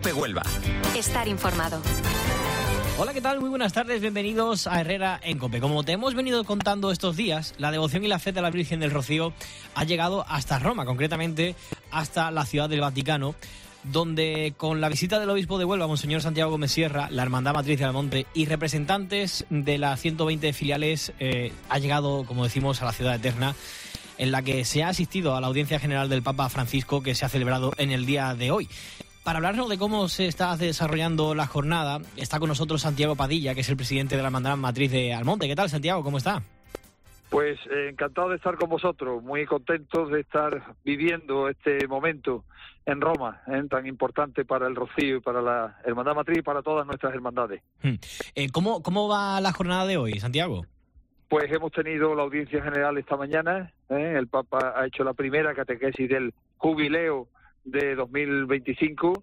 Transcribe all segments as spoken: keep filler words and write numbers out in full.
COPE Huelva. Estar informado. Hola, ¿qué tal? Muy buenas tardes, bienvenidos a Herrera en COPE. Como te hemos venido contando estos días, la devoción y la fe de la Virgen del Rocío ha llegado hasta Roma, concretamente hasta la Ciudad del Vaticano, donde con la visita del obispo de Huelva, Monseñor Santiago Gómez Sierra, la Hermandad Matriz de Almonte y representantes de las ciento veinte filiales, eh, ha llegado, como decimos, a la Ciudad Eterna, en la que se ha asistido a la audiencia general del Papa Francisco, que se ha celebrado en el día de hoy. Para hablarnos de cómo se está desarrollando la jornada, está con nosotros Santiago Padilla, que es el presidente de la Hermandad Matriz de Almonte. ¿Qué tal, Santiago? ¿Cómo está? Pues eh, encantado de estar con vosotros, muy contentos de estar viviendo este momento en Roma, eh, tan importante para el Rocío y para la Hermandad Matriz y para todas nuestras hermandades. Eh, ¿cómo, ¿Cómo va la jornada de hoy, Santiago? Pues hemos tenido la audiencia general esta mañana, eh, el Papa ha hecho la primera catequesis del jubileo de dos mil veinticinco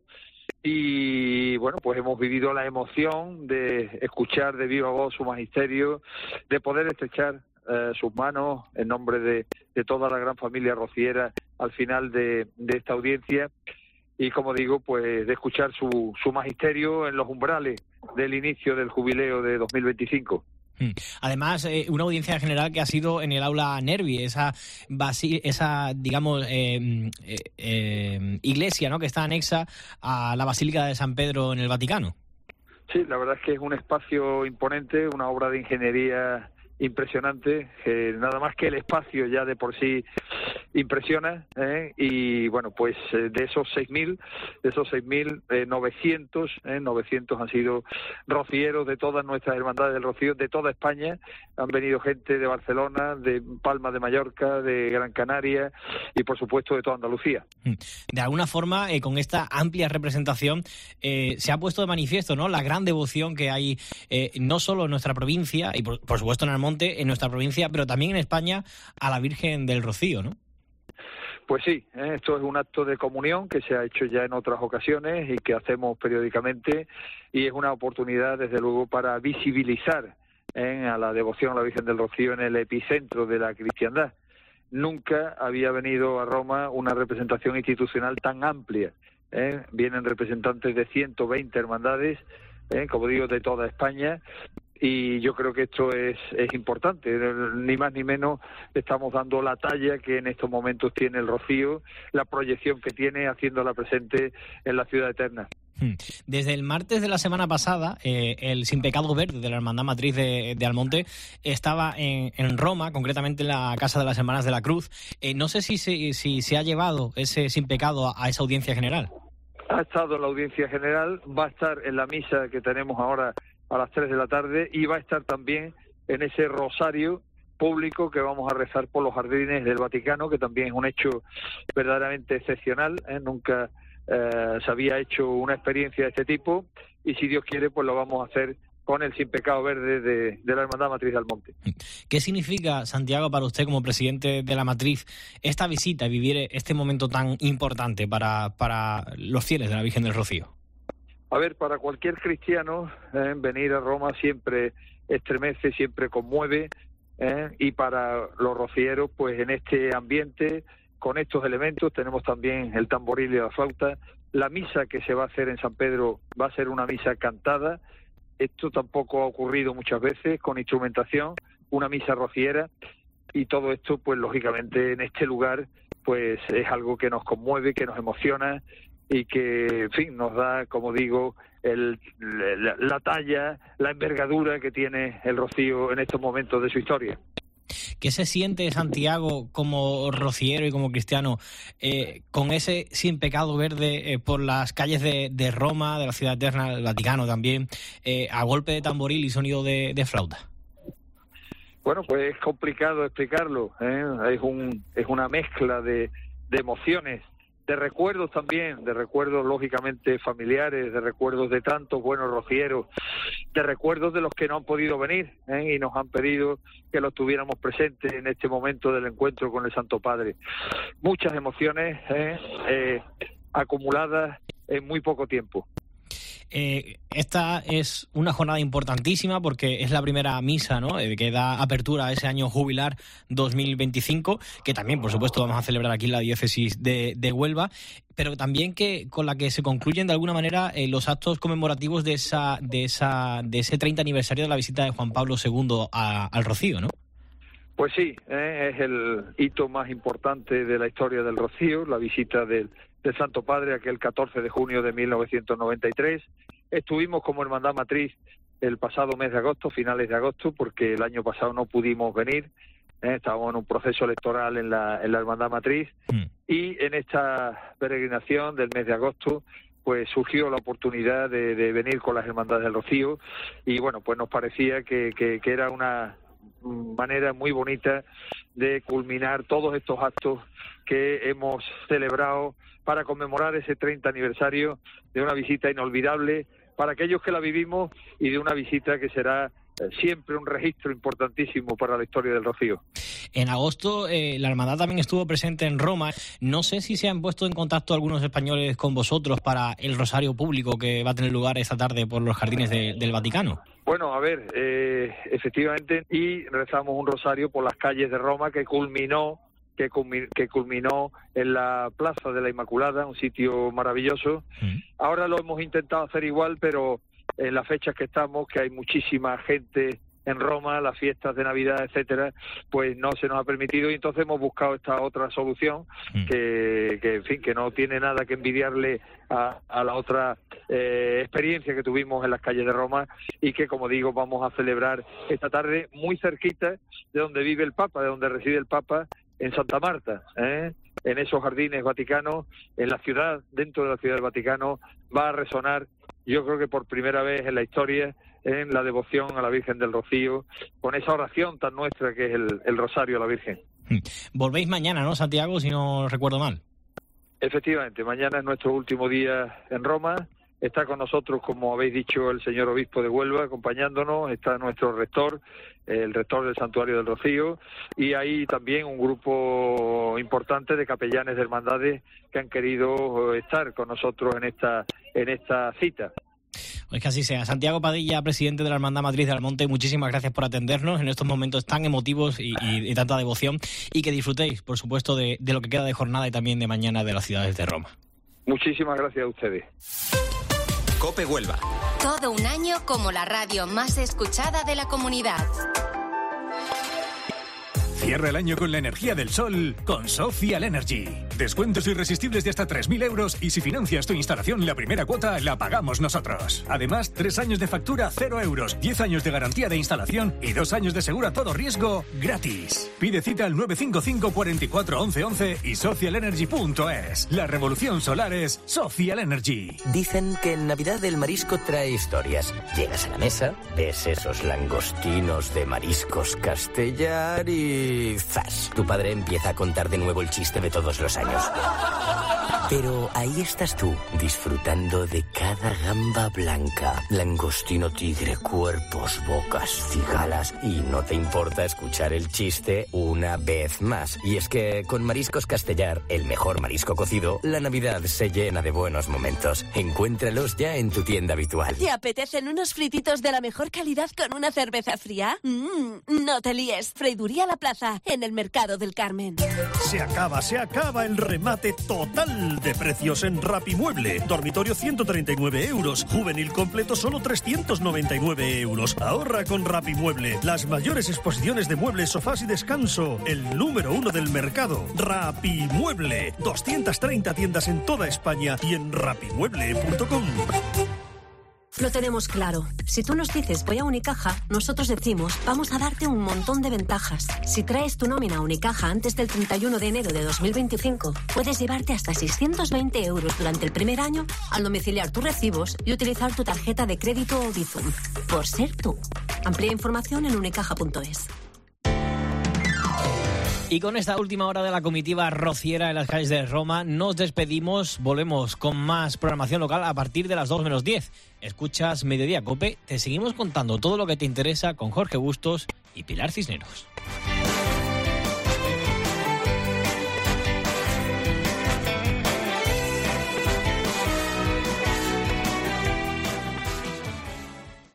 y bueno, pues hemos vivido la emoción de escuchar de viva voz su magisterio, de poder estrechar eh, sus manos en nombre de, de toda la gran familia rociera al final de, de esta audiencia y, como digo, pues de escuchar su, su magisterio en los umbrales del inicio del jubileo de dos mil veinticinco. Además, eh, una audiencia general que ha sido en el aula Nervi, esa, basi- esa digamos, eh, eh, eh, iglesia, ¿no?, que está anexa a la Basílica de San Pedro en el Vaticano. Sí, la verdad es que es un espacio imponente, una obra de ingeniería impresionante, que nada más que el espacio ya de por sí impresiona, ¿eh? Y bueno, pues eh, de esos seis mil, de esos seis mil novecientos, ¿eh? novecientos han sido rocieros de todas nuestras hermandades del Rocío, de toda España. Han venido gente de Barcelona, de Palma de Mallorca, de Gran Canaria y por supuesto de toda Andalucía. De alguna forma, eh, con esta amplia representación, eh, se ha puesto de manifiesto, ¿no?, la gran devoción que hay, eh, no solo en nuestra provincia y por, por supuesto en Almonte, en nuestra provincia, pero también en España, a la Virgen del Rocío, ¿no? Pues sí, ¿eh? Esto es un acto de comunión que se ha hecho ya en otras ocasiones y que hacemos periódicamente, y es una oportunidad, desde luego, para visibilizar ¿eh? a la devoción a la Virgen del Rocío en el epicentro de la cristiandad. Nunca había venido a Roma una representación institucional tan amplia. ¿eh? Vienen representantes de ciento veinte hermandades, ¿eh? como digo, de toda España. Y yo creo que esto es, es importante, ni más ni menos estamos dando la talla que en estos momentos tiene el Rocío, la proyección que tiene haciéndola presente en la Ciudad Eterna. Desde el martes de la semana pasada, eh, el Sin Pecado Verde de la Hermandad Matriz de, de Almonte estaba en, en Roma, concretamente en la Casa de las Hermanas de la Cruz. Eh, no sé si se, si se ha llevado ese Sin Pecado a, a esa audiencia general. Ha estado en la audiencia general, va a estar en la misa que tenemos ahora a las tres de la tarde y va a estar también en ese rosario público que vamos a rezar por los jardines del Vaticano, que también es un hecho verdaderamente excepcional, ¿eh? Nunca eh, se había hecho una experiencia de este tipo y, si Dios quiere, pues lo vamos a hacer con el Sin Pecado Verde de, de la Hermandad Matriz de Almonte. ¿Qué significa, Santiago, para usted como presidente de la Matriz esta visita, vivir este momento tan importante para, para los fieles de la Virgen del Rocío? A ver, para cualquier cristiano, eh, venir a Roma siempre estremece, siempre conmueve, eh, y para los rocieros, pues en este ambiente, con estos elementos, tenemos también el tamboril y la flauta. La misa que se va a hacer en San Pedro va a ser una misa cantada. Esto tampoco ha ocurrido muchas veces, con instrumentación, una misa rociera, y todo esto, pues lógicamente en este lugar, pues es algo que nos conmueve, que nos emociona, y que, en fin, nos da, como digo, el, la, la talla, la envergadura que tiene el Rocío en estos momentos de su historia. ¿Qué se siente, Santiago, como rociero y como cristiano, eh, con ese Sin Pecado Verde eh, por las calles de, de Roma, de la Ciudad Eterna, del Vaticano también, eh, a golpe de tamboril y sonido de, de flauta? Bueno, pues es complicado explicarlo, ¿eh? Es un es una mezcla de, de emociones, de recuerdos también, de recuerdos lógicamente familiares, de recuerdos de tantos buenos rocieros, de recuerdos de los que no han podido venir, ¿eh? y nos han pedido que los tuviéramos presentes en este momento del encuentro con el Santo Padre. Muchas emociones ¿eh? Eh, acumuladas en muy poco tiempo. eh, esta es una jornada importantísima porque es la primera misa, ¿no?, eh, que da apertura a ese año jubilar dos mil veinticinco, que también, por supuesto, vamos a celebrar aquí en la diócesis de, de Huelva, pero también que con la que se concluyen de alguna manera eh, los actos conmemorativos de esa de esa de ese treinta aniversario de la visita de Juan Pablo segundo a, al Rocío, ¿no? Pues sí, eh, es el hito más importante de la historia del Rocío, la visita del, del Santo Padre aquel catorce de junio de mil novecientos noventa y tres. Estuvimos como hermandad matriz el pasado mes de agosto, finales de agosto, porque el año pasado no pudimos venir. Eh, estábamos en un proceso electoral en la, en la hermandad matriz mm. y en esta peregrinación del mes de agosto pues surgió la oportunidad de, de venir con las hermandades del Rocío y bueno, pues nos parecía que, que, que era una manera muy bonita de culminar todos estos actos que hemos celebrado para conmemorar ese treinta aniversario de una visita inolvidable para aquellos que la vivimos y de una visita que será siempre un registro importantísimo para la historia del Rocío. En agosto eh, la hermandad también estuvo presente en Roma. No sé si se han puesto en contacto algunos españoles con vosotros para el rosario público que va a tener lugar esta tarde por los jardines de, del Vaticano. Bueno, a ver, eh, efectivamente, y rezamos un rosario por las calles de Roma que culminó que culminó, que culminó en la Plaza de la Inmaculada, un sitio maravilloso. Mm. Ahora lo hemos intentado hacer igual, pero en las fechas que estamos, que hay muchísima gente en Roma, las fiestas de Navidad, etcétera, pues no se nos ha permitido y entonces hemos buscado esta otra solución mm. que, que, en fin, que no tiene nada que envidiarle a, a la otra eh, experiencia que tuvimos en las calles de Roma y que, como digo, vamos a celebrar esta tarde muy cerquita de donde vive el Papa, de donde reside el Papa, en Santa Marta, ¿eh? En esos jardines vaticanos, en la ciudad, dentro de la ciudad del Vaticano, va a resonar, yo creo que por primera vez en la historia, en la devoción a la Virgen del Rocío, con esa oración tan nuestra que es el, el Rosario a la Virgen. Volvéis mañana, ¿no, Santiago, si no recuerdo mal? Efectivamente, mañana es nuestro último día en Roma. Está con nosotros, como habéis dicho, el señor obispo de Huelva, acompañándonos. Está nuestro rector, el rector del Santuario del Rocío, y hay también un grupo importante de capellanes de hermandades que han querido estar con nosotros en esta en esta cita. Pues que así sea. Santiago Padilla, presidente de la Hermandad Matriz de Almonte, muchísimas gracias por atendernos en estos momentos tan emotivos y, y, y tanta devoción, y que disfrutéis, por supuesto, de, de lo que queda de jornada y también de mañana de las ciudades de Roma. Muchísimas gracias a ustedes. COPE Huelva. Todo un año como la radio más escuchada de la comunidad. Cierra el año con la energía del sol con Social Energy. Descuentos irresistibles de hasta tres mil euros y si financias tu instalación, la primera cuota la pagamos nosotros. Además, tres años de factura, cero euros, diez años de garantía de instalación y dos años de seguro a todo riesgo gratis. Pide cita al nueve cinco cinco, cuatro cuatro, once once y social energy punto es. La revolución solar es Social Energy. Dicen que en Navidad el marisco trae historias. Llegas a la mesa, ves esos langostinos de mariscos castellar y... ¡zas! Tu padre empieza a contar de nuevo el chiste de todos los años. Pero ahí estás tú, disfrutando de cada gamba blanca, langostino tigre, cuerpos, bocas, cigalas, y no te importa escuchar el chiste una vez más. Y es que con Mariscos Castellar, el mejor marisco cocido, la Navidad se llena de buenos momentos. Encuéntralos ya en tu tienda habitual. ¿Te apetecen unos frititos de la mejor calidad con una cerveza fría? Mm, no te líes. Freiduría La Plaza, en el Mercado del Carmen. Se acaba, se acaba el remate total de precios en Rapimueble. Dormitorio ciento treinta y nueve euros. Juvenil completo solo trescientos noventa y nueve euros. Ahorra con Rapimueble. Las mayores exposiciones de muebles, sofás y descanso. El número uno del mercado. Rapimueble. doscientas treinta tiendas en toda España y en rapimueble punto com. Lo tenemos claro. Si tú nos dices voy a Unicaja, nosotros decimos vamos a darte un montón de ventajas. Si traes tu nómina a Unicaja antes del treinta y uno de enero de dos mil veinticinco, puedes llevarte hasta seiscientos veinte euros durante el primer año al domiciliar tus recibos y utilizar tu tarjeta de crédito o Bizum. Por ser tú. Amplía información en unicaja punto es. Y con esta última hora de la comitiva rociera en las calles de Roma, nos despedimos. Volvemos con más programación local a partir de las dos menos diez. Escuchas Mediodía Cope. Te seguimos contando todo lo que te interesa con Jorge Bustos y Pilar Cisneros.